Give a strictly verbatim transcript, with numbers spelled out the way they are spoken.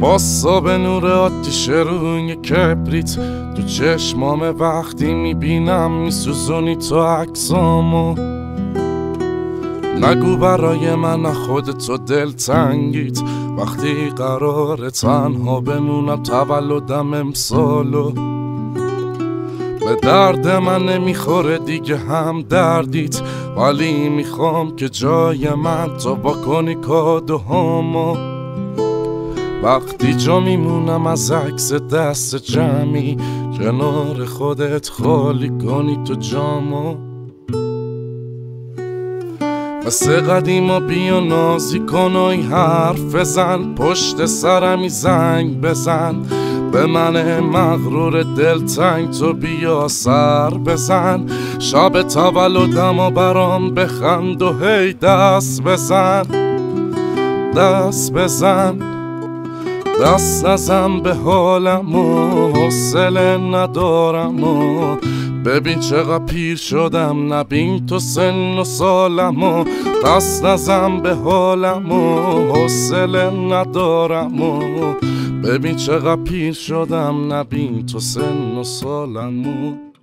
باسا به نور آتیش روی کبریت تو چشمام وقتی میبینم میسوزونی تو عکسامو. نگو برای من خودتو دلتنگیت وقتی قراره تنها بمونم تولدم امسالو. به درد من نمیخوره دیگه هم دردیت، ولی میخوام که جای من تو بکنی کادوهامو. وقتی جا میمونم از عکس دست جمعی کنار خودت خالی کنی تو جامو. مثل قدیما بیا نازی کن و این حرف بزن، پشت سرمی زنگ بزن به من مغرور دلتنگ تو بیا سر بزن. شب تولدم و برام بخند و هی دست بزن دست بزن دست نزن به حالم و حوصله ندارم و ببین چقدر پیر شدم نبین تو سن و سالم و دست نزن به حالم و حوصله ندارم و ببین چقدر پیر شدم نبین تو سن و سالم و